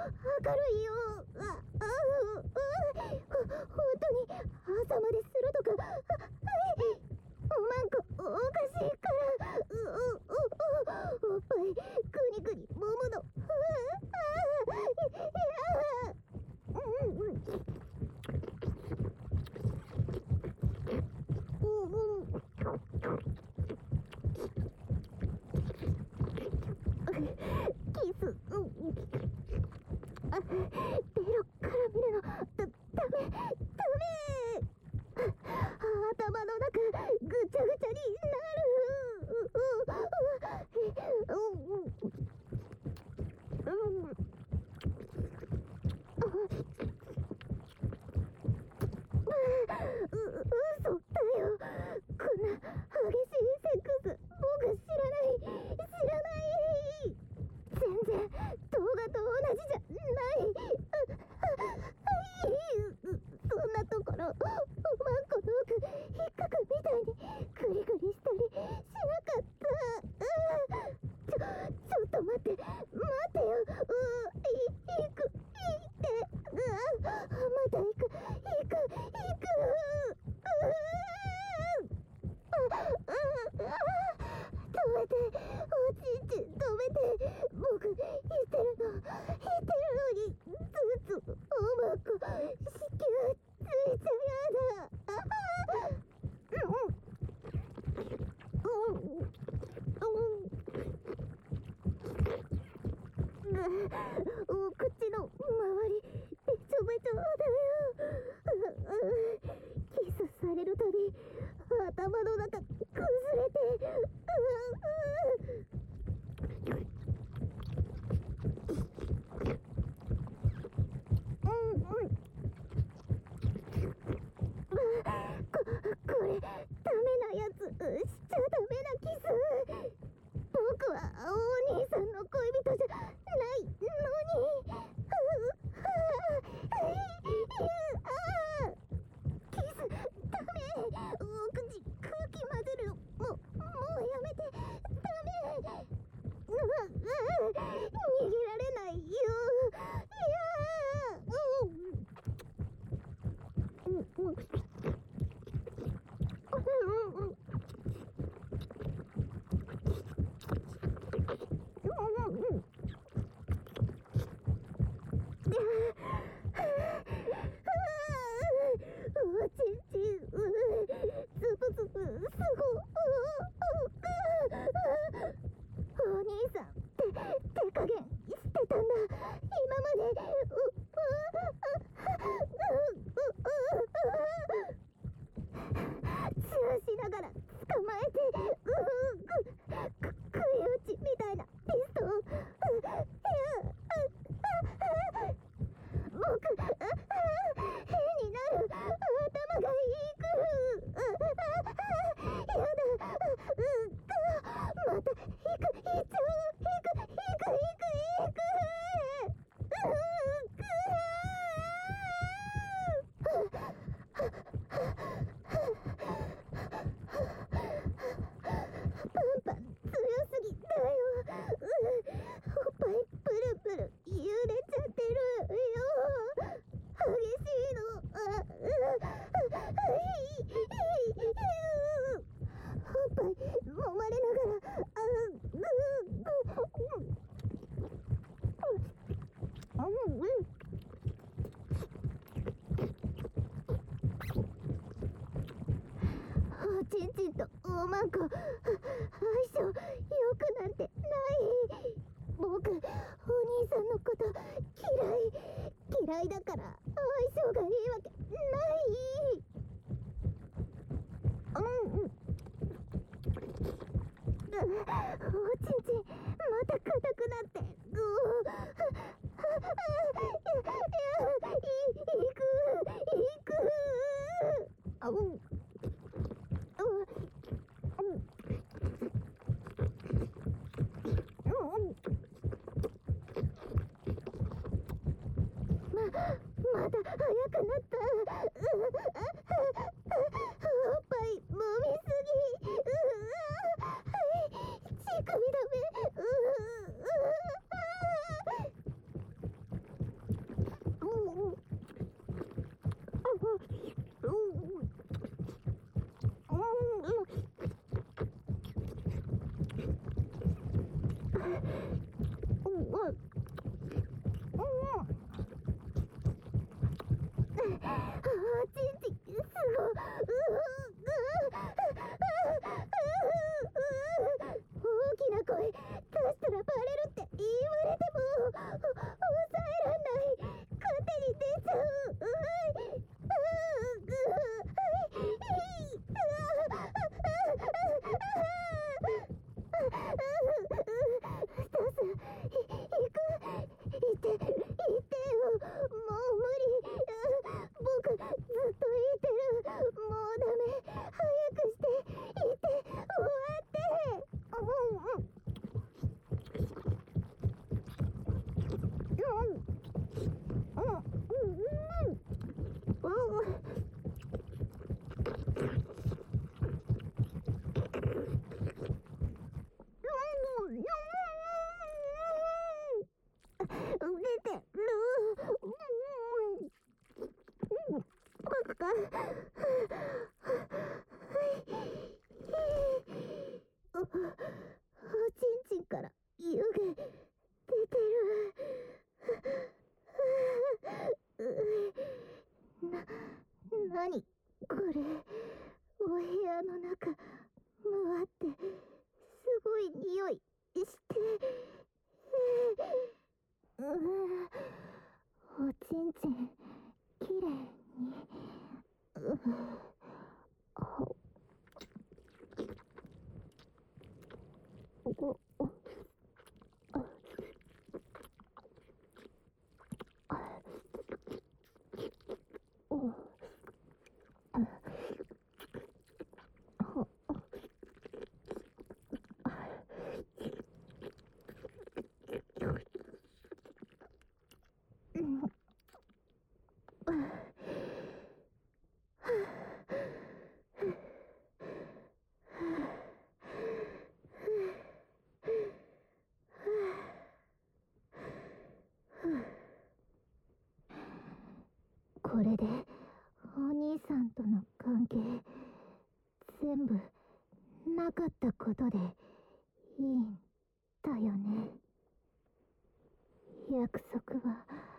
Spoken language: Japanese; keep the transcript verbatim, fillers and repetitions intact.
明るいよ。ああほ本当に朝までするとか。はい、なんかおかしいからうううおっぱいグニグニ揉むの。いやうんうんうんうんキス、うん、あ、ベロから見るのだ、ダメダメ。頭の中ぐちゃぐちゃになる。うんうんうんう、嘘だよ。こんな激しいセックス僕知らない知らない。全然動画と同じじゃない。そんなところおまんこの奥引っかくみたいにグリグリしたりしなかった。ちょちょっと待って待ってよ。うい行く行ってうまた行く行く行く止めておちんちん止めて。僕言ってるの言ってるのにずっとおまんこ子宮ついちゃやだ。うんうんうんお口の周りべちょべちょだよ。キスされるたび頭の中崩れてうんうんここれダメなやつしちゃダメなキス。僕はお兄さんの恋人じゃないのに。キスダメ。お口空気混ぜるのもうもうやめて。ダメ。逃げられないよ。いやうんうんうんおちんちんつぶつぶすごお兄さんって手加減してたんだ今まで。チューしながら捕まえてく食い打ちみたいなピストン。僕変になる。頭がいく。やだまた引く引っちゃう。引く引く引く引くパンパン強すぎだよ。おっぱいプルプル揺れちゃってるよ。激しいの。おっぱい揉まれながらおちんちんとおまんこ相性良くなんてない。僕お兄さんのこと嫌い嫌いだから相性がいいわけない。うんうんおちんちんまた硬くなってうーいくいくあうんま、また早くなった。おっぱい揉みすぎ。はい、乳首出てる。おちんちんから湯気出てる。な、なにこれ。お部屋の中むわってすごい匂いしてうおちんちんきれいにうほおおこれでお兄さんとの関係全部なかったことでいいんだよね。約束は